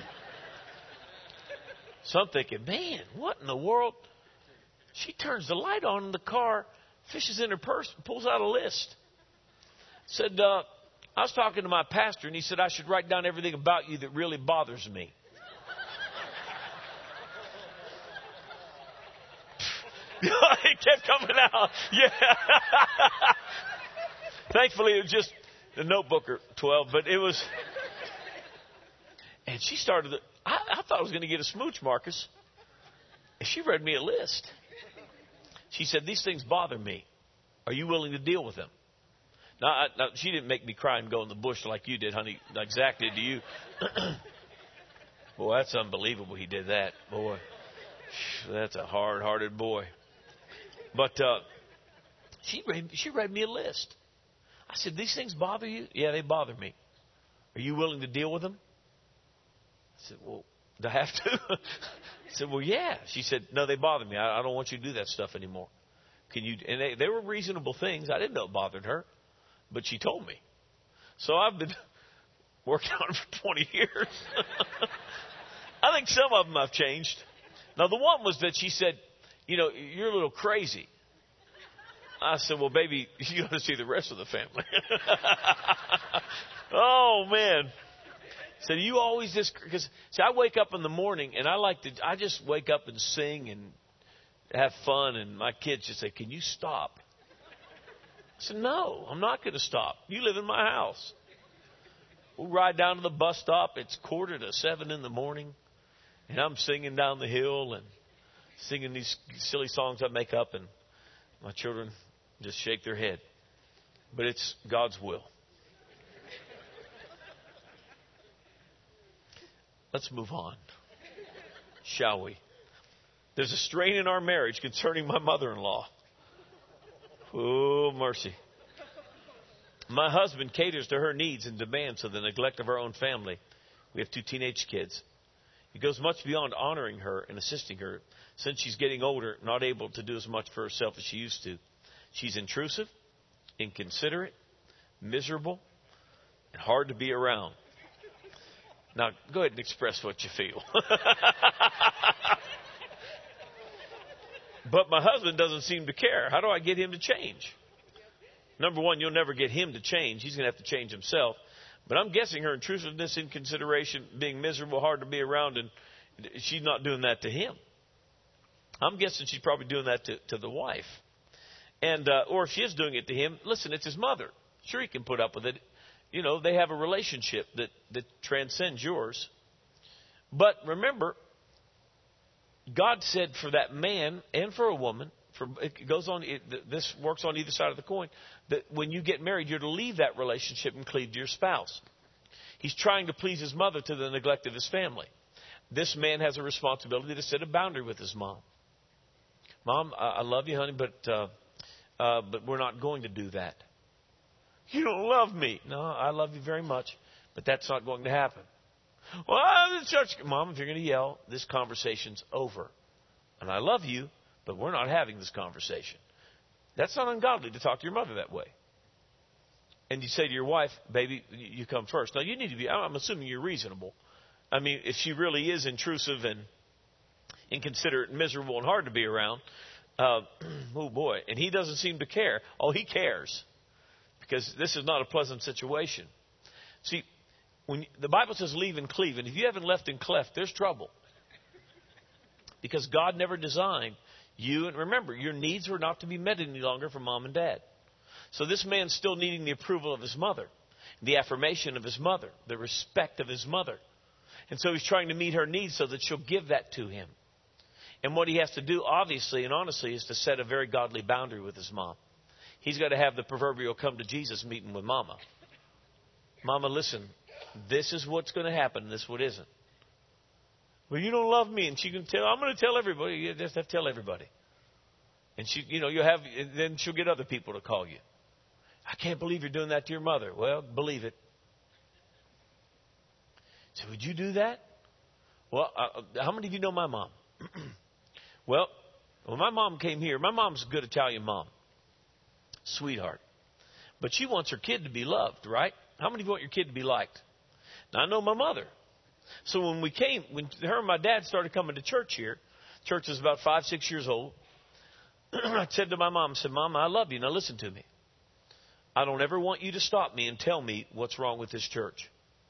A: So I'm thinking, man, what in the world? She turns the light on in the car, fishes in her purse, and pulls out a list. Said, uh, I was talking to my pastor, and he said I should write down everything about you that really bothers me. It kept coming out. Yeah. Thankfully, it was just a notebook or twelve, but it was. And she started. To, I, I thought I was going to get a smooch, Marcus. And she read me a list. She said, "These things bother me. Are you willing to deal with them?" Now, I, now she didn't make me cry and go in the bush like you did, honey. Like Zach did to you. Boy, that's unbelievable. He did that, boy. That's a hard-hearted boy. But uh, she read, she read me a list. I said, "These things bother you?" "Yeah, they bother me." "Are you willing to deal with them?" I said, "Well, do I have to?" I said, "Well, yeah." She said, "No, they bother me. I, I don't want you to do that stuff anymore. Can you?" And they, they were reasonable things. I didn't know it bothered her, but she told me. So I've been working on it for twenty years. I think some of them I've changed. Now, the one was that she said, "You know, you're a little crazy." I said, "Well, baby, you got to see the rest of the family." Oh, man. I said, "You always just," because, see, I wake up in the morning and I like to, I just wake up and sing and have fun. And my kids just say, "Can you stop?" I said, "No, I'm not going to stop. You live in my house." We'll ride down to the bus stop. It's quarter to seven in the morning. And I'm singing down the hill and singing these silly songs I make up, and my children just shake their head. But it's God's will. Let's move on, shall we? There's a strain in our marriage concerning my mother-in-law. Oh, mercy. My husband caters to her needs and demands to the neglect of our own family. We have two teenage kids. He goes much beyond honoring her and assisting her, since she's getting older, not able to do as much for herself as she used to. She's intrusive, inconsiderate, miserable, and hard to be around. Now, go ahead and express what you feel. But my husband doesn't seem to care. How do I get him to change? Number one, you'll never get him to change. He's going to have to change himself. But I'm guessing her intrusiveness, inconsideration, being miserable, hard to be around, and she's not doing that to him. I'm guessing she's probably doing that to, to the wife. And uh, or if she is doing it to him, listen, it's his mother. Sure, he can put up with it. You know, they have a relationship that, that transcends yours. But remember, God said for that man and for a woman For it goes on. It, this works on either side of the coin. That when you get married, you're to leave that relationship and cleave to your spouse. He's trying to please his mother to the neglect of his family. This man has a responsibility to set a boundary with his mom. Mom, I, I love you, honey, but uh, uh, but we're not going to do that. You don't love me. No, I love you very much, but that's not going to happen. Well, I'm in church. Mom, if you're going to yell, this conversation's over. And I love you, but we're not having this conversation. That's not ungodly to talk to your mother that way. And you say to your wife, baby, you come first. Now, you need to be, I'm assuming you're reasonable. I mean, if she really is intrusive and inconsiderate and miserable and hard to be around, uh, oh boy, and he doesn't seem to care. Oh, he cares, because this is not a pleasant situation. See, when you, the Bible says leave and cleave, and if you haven't left and cleft, there's trouble. Because God never designed you, and remember, your needs were not to be met any longer from mom and dad. So this man's still needing the approval of his mother, the affirmation of his mother, the respect of his mother. And so he's trying to meet her needs so that she'll give that to him. And what he has to do, obviously and honestly, is to set a very godly boundary with his mom. He's got to have the proverbial come to Jesus meeting with mama. Mama, listen, this is what's going to happen, this what isn't. Well, you don't love me, and she can tell. I'm going to tell everybody. You just have to tell everybody. And she, you know, you'll have. Then she'll get other people to call you. I can't believe you're doing that to your mother. Well, believe it. So, would you do that? Well, uh, how many of you know my mom? well, when my mom came here, my mom's a good Italian mom, sweetheart, but she wants her kid to be loved, right? How many of you want your kid to be liked? Now, I know my mother. So when we came, when her and my dad started coming to church here, church was about five, six years old, I said to my mom, I said, Mom, I love you. Now listen to me. I don't ever want you to stop me and tell me what's wrong with this church.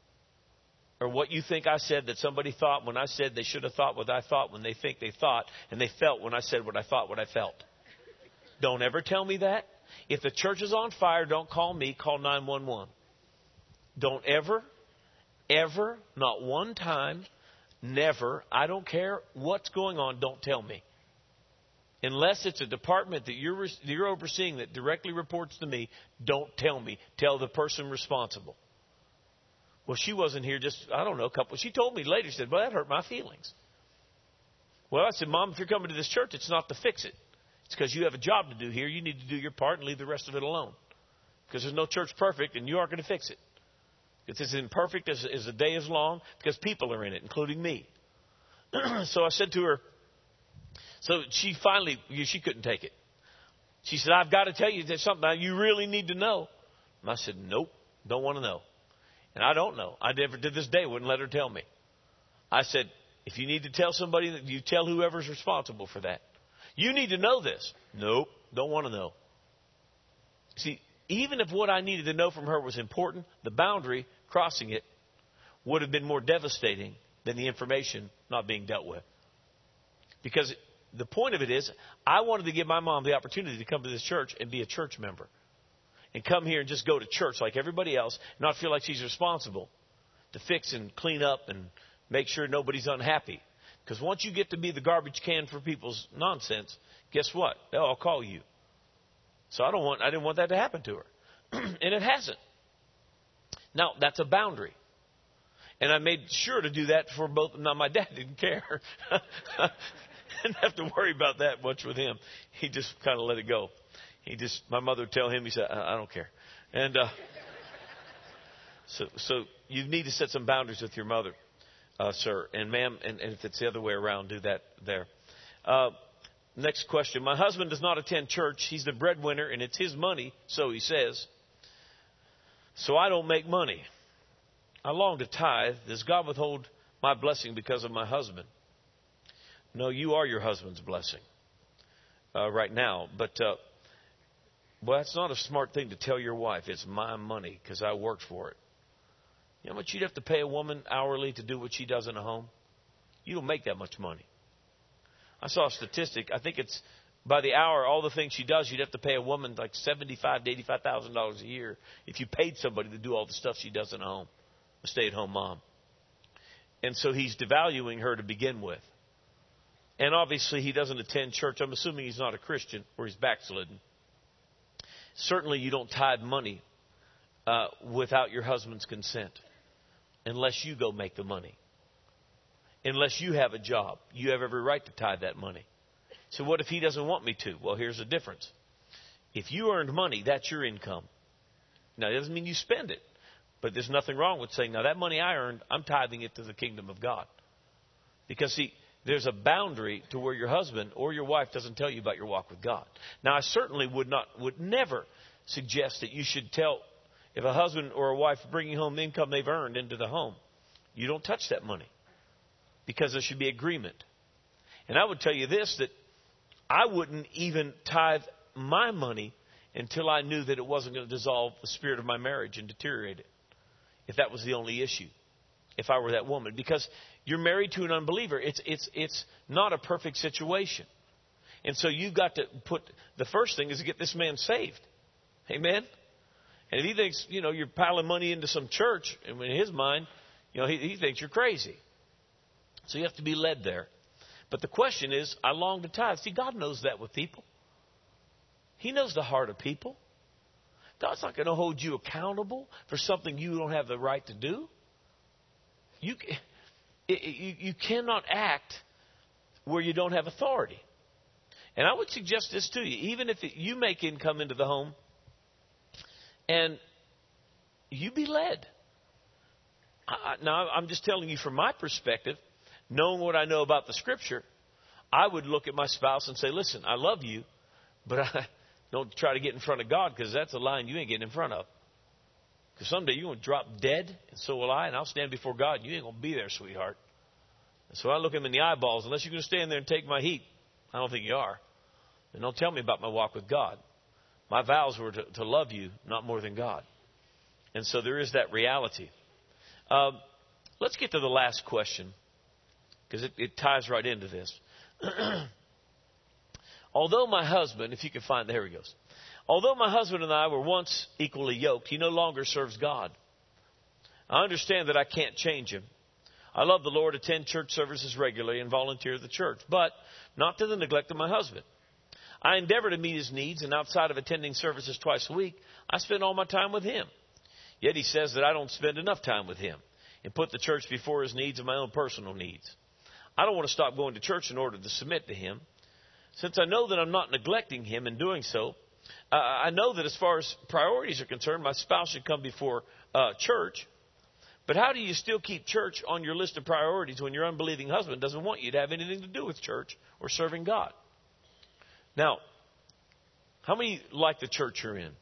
A: Or what you think I said that somebody thought when I said they should have thought what I thought when they think they thought, and they felt when I said what I thought what I felt. Don't ever tell me that. If the church is on fire, don't call me, call nine one one. Don't ever Ever, not one time, never, I don't care what's going on, don't tell me. Unless it's a department that you're, you're overseeing that directly reports to me, don't tell me. Tell the person responsible. Well, she wasn't here just, I don't know, a couple. She told me later, she said, well, that hurt my feelings. Well, I said, Mom, if you're coming to this church, it's not to fix it. It's because you have a job to do here. You need to do your part and leave the rest of it alone. Because there's no church perfect, and you aren't going to fix it. It's as imperfect as, as the day is long, because people are in it, including me. So I said to her, so she finally, she couldn't take it. She said, I've got to tell you there's something you really need to know. And I said, nope, don't want to know. And I don't know. I never, to this day, wouldn't let her tell me. I said, if you need to tell somebody, you tell whoever's responsible for that. You need to know this. Nope, don't want to know. See, even if what I needed to know from her was important, the boundary, crossing it, would have been more devastating than the information not being dealt with. Because the point of it is, I wanted to give my mom the opportunity to come to this church and be a church member. And come here and just go to church like everybody else, not feel like she's responsible to fix and clean up and make sure nobody's unhappy. Because once you get to be the garbage can for people's nonsense, guess what? They'll all call you. So I don't want, I didn't want that to happen to her. And it hasn't. Now, that's a boundary. And I made sure to do that for both. Now, my dad didn't care. I didn't have to worry about that much with him. He just kind of let it go. He just, my mother would tell him, he said, I, I don't care. And uh, so, so you need to set some boundaries with your mother, uh, sir. And ma'am, and, and if it's the other way around, do that there. Uh, Next question. My husband does not attend church. He's the breadwinner, and it's his money, so he says. So I don't make money. I long to tithe. Does God withhold my blessing because of my husband? No, you are your husband's blessing uh, right now. But, uh, well, that's not a smart thing to tell your wife. It's my money because I worked for it. You know how much you'd have to pay a woman hourly to do what she does in a home? You don't make that much money. I saw a statistic. I think it's by the hour, all the things she does, you'd have to pay a woman like seventy-five thousand to eighty-five thousand dollars a year if you paid somebody to do all the stuff she does in a home, a stay-at-home mom. And so he's devaluing her to begin with. and obviously he doesn't attend church, I'm assuming he's not a Christian or he's backslidden. Certainly you don't tithe money uh, without your husband's consent, unless you go make the money. Unless you have a job, you have every right to tithe that money. So what if he doesn't want me to? Well, here's the difference. If you earned money, that's your income. Now, it doesn't mean you spend it. But there's nothing wrong with saying, now that money I earned, I'm tithing it to the kingdom of God. Because, see, there's a boundary to where your husband or your wife doesn't tell you about your walk with God. Now, I certainly would not, would never suggest that you should tell, if a husband or a wife bringing home the income they've earned into the home, you don't touch that money. Because there should be agreement. And I would tell you this, that I wouldn't even tithe my money until I knew that it wasn't going to dissolve the spirit of my marriage and deteriorate it. If that was the only issue. If I were that woman. Because you're married to an unbeliever. It's, it's, it's not a perfect situation. And so you've got to put, the first thing is to get this man saved. Amen? And if he thinks, you know, you're piling money into some church, and in his mind, you know, he, he thinks you're crazy. So you have to be led there. But the question is, I long to tithe. See, God knows that with people. He knows the heart of people. God's not going to hold you accountable for something you don't have the right to do. You, you, you cannot act where you don't have authority. And I would suggest this to you. Even if it, you make income into the home, and you be led. I, now, I'm just telling you from my perspective, knowing what I know about the Scripture, I would look at my spouse and say, listen, I love you, but I don't try to get in front of God, because that's a line you ain't getting in front of. Because someday you're going to drop dead, and so will I, and I'll stand before God, and you ain't going to be there, sweetheart. And so I look him in the eyeballs. Unless you're going to stand there and take my heat, I don't think you are. And don't tell me about my walk with God. My vows were to, to love you, not more than God. And so there is that reality. Um, let's get to the last question, because it, it ties right into this. Although my husband, if you can find, there he goes. Although my husband and I were once equally yoked, he no longer serves God. I understand that I can't change him. I love the Lord, attend church services regularly, and volunteer at the church, but not to the neglect of my husband. I endeavor to meet his needs, and outside of attending services twice a week, I spend all my time with him. Yet he says that I don't spend enough time with him and put the church before his needs and my own personal needs. I don't want to stop going to church in order to submit to him. Since I know that I'm not neglecting him in doing so, uh, I know that as far as priorities are concerned, my spouse should come before uh, church. But how do you still keep church on your list of priorities when your unbelieving husband doesn't want you to have anything to do with church or serving God? Now, how many like the church you're in?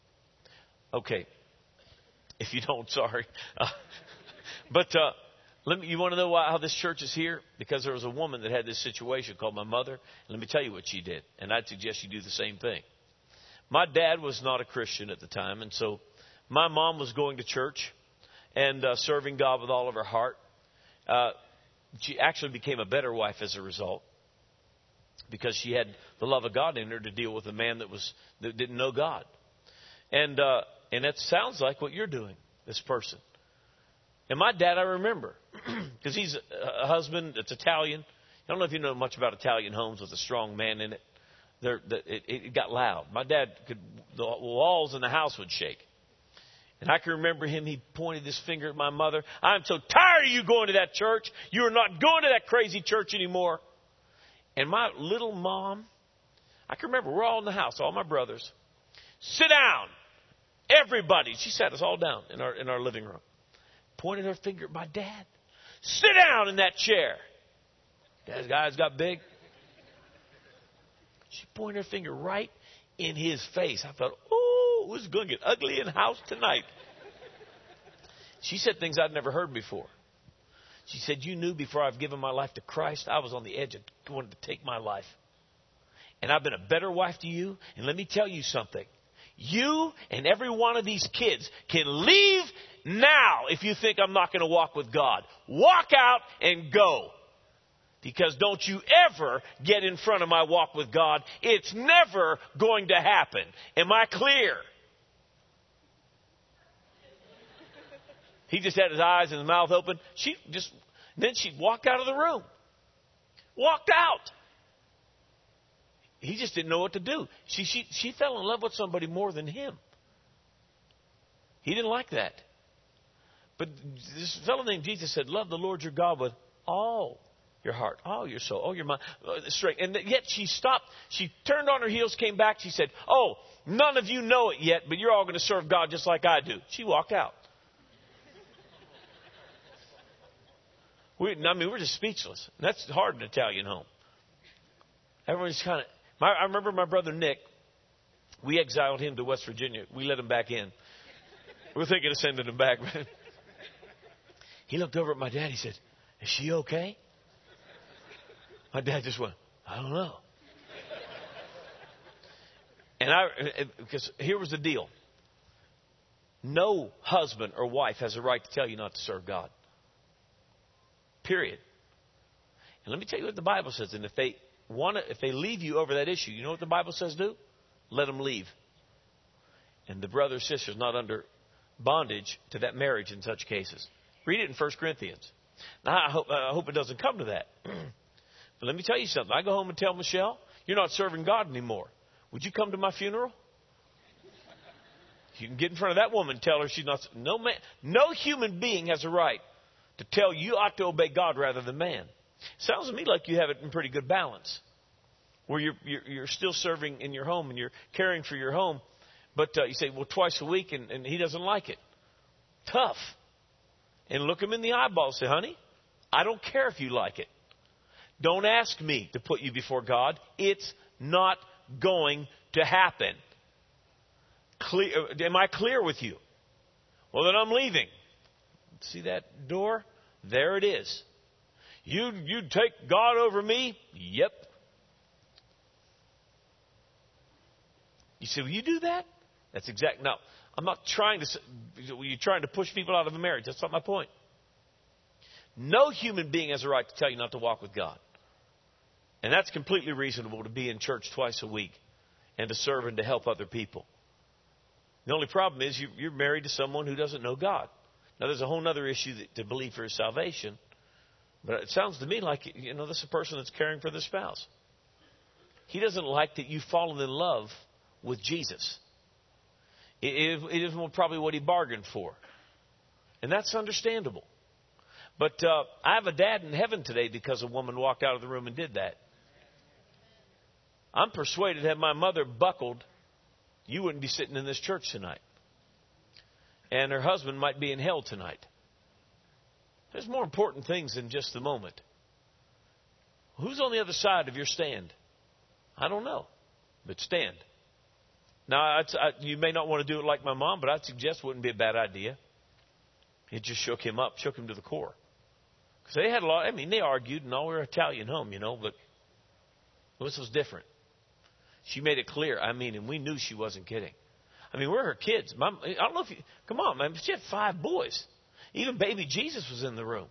A: Okay. If you don't, sorry. Uh, but uh, let me, you want to know why, how this church is here? Because there was a woman that had this situation called my mother. And let me tell you what she did. And I'd suggest you do the same thing. My dad was not a Christian at the time. And so my mom was going to church and uh, serving God with all of her heart. Uh, she actually became a better wife as a result, because she had the love of God in her to deal with a man that was that didn't know God. And uh, and that sounds like what you're doing, this person. And my dad, I remember, because he's a husband that's Italian. I don't know if you know much about Italian homes with a strong man in it. They're, it, it got loud. My dad could, the walls in the house would shake. And I can remember him, he pointed his finger at my mother. I'm so tired of you going to that church. You are not going to that crazy church anymore. And my little mom, I can remember, we're all in the house, all my brothers. Sit down. Everybody. She sat us all down in our in our living room. Pointed her finger at my dad. Sit down in that chair. Dad's guys got big. She pointed her finger right in his face. I thought, oh, it's going to get ugly in the house tonight. She said things I'd never heard before. She said, you knew before I've given my life to Christ, I was on the edge of wanting to take my life. And I've been a better wife to you. And let me tell you something. You and every one of these kids can leave now if you think I'm not going to walk with God. Walk out and go. Because don't you ever get in front of my walk with God. It's never going to happen. Am I clear? He just had his eyes and his mouth open. She just, then she'd walk out of the room. walked out. He just didn't know what to do. She, she, she fell in love with somebody more than him. He didn't like that. But this fellow named Jesus said, love the Lord your God with all your heart, all your soul, all your mind, strength. And yet she stopped. She turned on her heels, came back. She said, oh, none of you know it yet, but you're all going to serve God just like I do. She walked out. We, I mean, we're just speechless. And that's hard in an Italian home. Everyone's kind of... My, I remember my brother Nick. We exiled him to West Virginia. We let him back in. We're thinking of sending him back. He looked over at my dad. He said, is she okay? My dad just went, I don't know. And I, because here was the deal. No husband or wife has a right to tell you not to serve God. Period. And let me tell you what the Bible says. And if they want to, if they leave you over that issue, you know what the Bible says do? Let them leave. And the brother or sister is not under bondage to that marriage in such cases. Read it in First Corinthians. Now, I hope, I hope it doesn't come to that. But let me tell you something. I go home and tell Michelle, you're not serving God anymore. Would you come to my funeral? You can get in front of that woman and tell her she's not. No man, no human being has a right to tell you ought to obey God rather than man. Sounds to me like you have it in pretty good balance, where you're you're, you're still serving in your home and you're caring for your home, but uh, you say, well, twice a week, and, and he doesn't like it. Tough. And look him in the eyeball and say, honey, I don't care if you like it. Don't ask me to put you before God. It's not going to happen. Clear, am I clear with you? Well, then I'm leaving. See that door? There it is. You you take God over me? Yep. You say, will you do that? That's exact. No, I'm not trying to. You're trying to push people out of a marriage. That's not my point. No human being has a right to tell you not to walk with God. And that's completely reasonable to be in church twice a week and to serve and to help other people. The only problem is you, you're married to someone who doesn't know God. Now, there's a whole other issue that, to believe for his salvation. But it sounds to me like, you know, this is a person that's caring for their spouse. He doesn't like that you've fallen in love with Jesus. It, it is probably what he bargained for. And that's understandable. But uh, I have a dad in heaven today because a woman walked out of the room and did that. I'm persuaded had my mother buckled, you wouldn't be sitting in this church tonight. And her husband might be in hell tonight. There's more important things than just the moment. Who's on the other side of your stand? I don't know. But stand. Now, I'd, I, you may not want to do it like my mom, but I'd suggest it wouldn't be a bad idea. It just shook him up, shook him to the core. Because they had a lot, I mean, they argued and all. We were Italian home, you know, but this was different. She made it clear. I mean, and we knew she wasn't kidding. I mean, we're her kids. My, I don't know if you, come on, man. She had five boys. Even baby Jesus was in the room.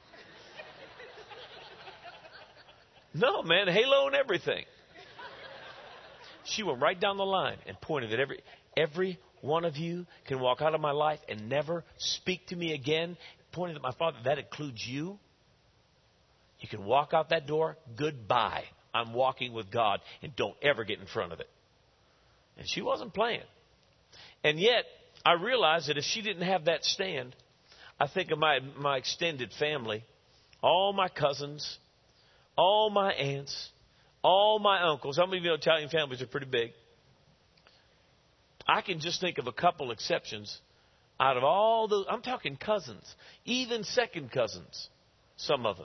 A: No, man, halo and everything. She went right down the line and pointed at every, every one of you can walk out of my life and never speak to me again. Pointed at my father, that includes you. You can walk out that door, goodbye. I'm walking with God, and don't ever get in front of it. And she wasn't playing. And yet, I realized that if she didn't have that stand, I think of my, my extended family, all my cousins, all my aunts, all my uncles. How many of you know Italian families are pretty big? I can just think of a couple exceptions out of all those. I'm talking cousins, even second cousins, some of them,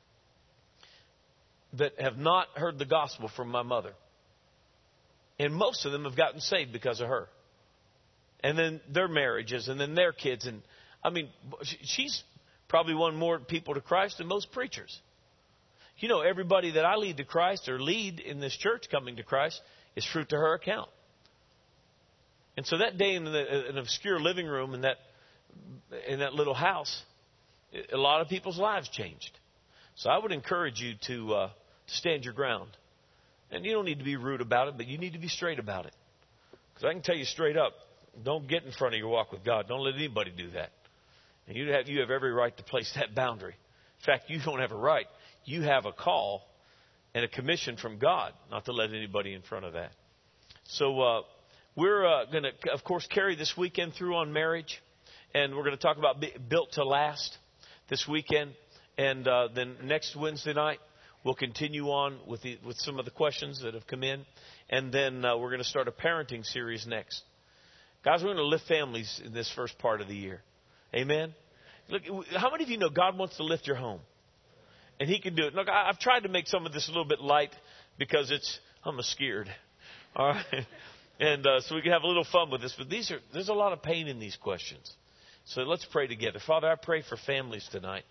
A: that have not heard the gospel from my mother. And most of them have gotten saved because of her. And then their marriages and then their kids. And I mean, she's probably won more people to Christ than most preachers. You know, everybody that I lead to Christ or lead in this church coming to Christ is fruit to her account. And so that day in the, an obscure living room in that in that little house, a lot of people's lives changed. So I would encourage you to, uh, to stand your ground. And you don't need to be rude about it, but you need to be straight about it. Because I can tell you straight up, don't get in front of your walk with God. Don't let anybody do that. And you have, you have every right to place that boundary. In fact, you don't have a right. You have a call and a commission from God not to let anybody in front of that. So uh, we're uh, going to, of course, carry this weekend through on marriage. And we're going to talk about Built to Last this weekend. And uh, then next Wednesday night, we'll continue on with the, with some of the questions that have come in. And then uh, we're going to start a parenting series next. Guys, we're going to lift families in this first part of the year. Amen? Look, how many of you know God wants to lift your home? And He can do it. Look, I've tried to make some of this a little bit light because it's, I'm a scared. All right? And uh, so we can have a little fun with this. But these are there's a lot of pain in these questions. So let's pray together. Father, I pray for families tonight.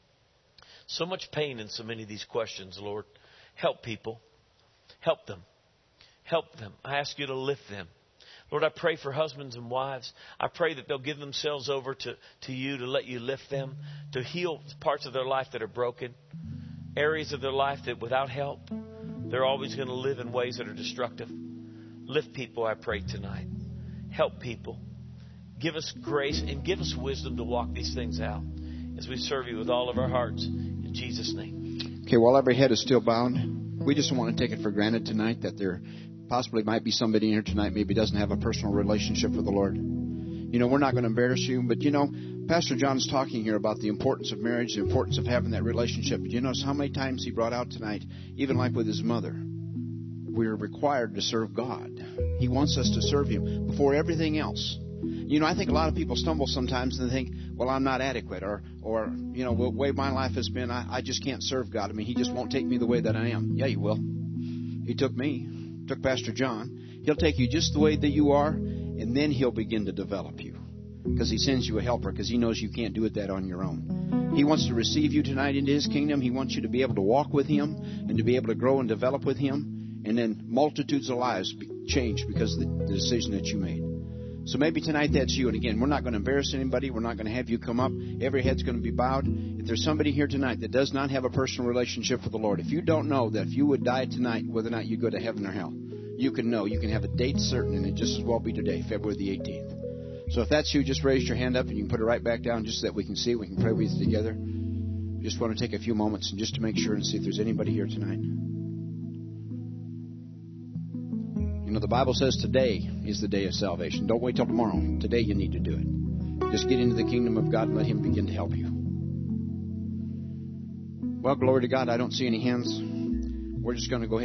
A: So much pain in so many of these questions, Lord. Help people. Help them. Help them. I ask you to lift them. Lord, I pray for husbands and wives. I pray that they'll give themselves over to, to you, to let you lift them, to heal parts of their life that are broken, areas of their life that without help, they're always going to live in ways that are destructive. Lift people, I pray tonight. Help people. Give us grace and give us wisdom to walk these things out as we serve you with all of our hearts. In Jesus' name.
B: Okay, while every head is still bowed, we just want to take it for granted tonight that there possibly might be somebody in here tonight maybe doesn't have a personal relationship with the Lord. You know, we're not going to embarrass you, but you know, Pastor John's talking here about the importance of marriage, the importance of having that relationship. You notice how many times he brought out tonight, even like with his mother, we're required to serve God. He wants us to serve Him before everything else. You know, I think a lot of people stumble sometimes and think, well, I'm not adequate, or, or you know, the way my life has been, I, I just can't serve God. I mean, He just won't take me the way that I am. Yeah, He will. He took me, took Pastor John. He'll take you just the way that you are, and then He'll begin to develop you because He sends you a helper because He knows you can't do it that on your own. He wants to receive you tonight into His kingdom. He wants you to be able to walk with Him and to be able to grow and develop with Him, and then multitudes of lives be changed because of the, the decision that you made. So maybe tonight that's you. And again, we're not going to embarrass anybody. We're not going to have you come up. Every head's going to be bowed. If there's somebody here tonight that does not have a personal relationship with the Lord, if you don't know that if you would die tonight, whether or not you go to heaven or hell, you can know. You can have a date certain, and it just as well be today, February the eighteenth. So if that's you, just raise your hand up, and you can put it right back down just so that we can see. We can pray with you together. Just want to take a few moments and just to make sure and see if there's anybody here tonight. You know, the Bible says today is the day of salvation. Don't wait till tomorrow. Today you need to do it. Just get into the kingdom of God and let Him begin to help you. Well, glory to God. I don't see any hands. We're just going to go ahead.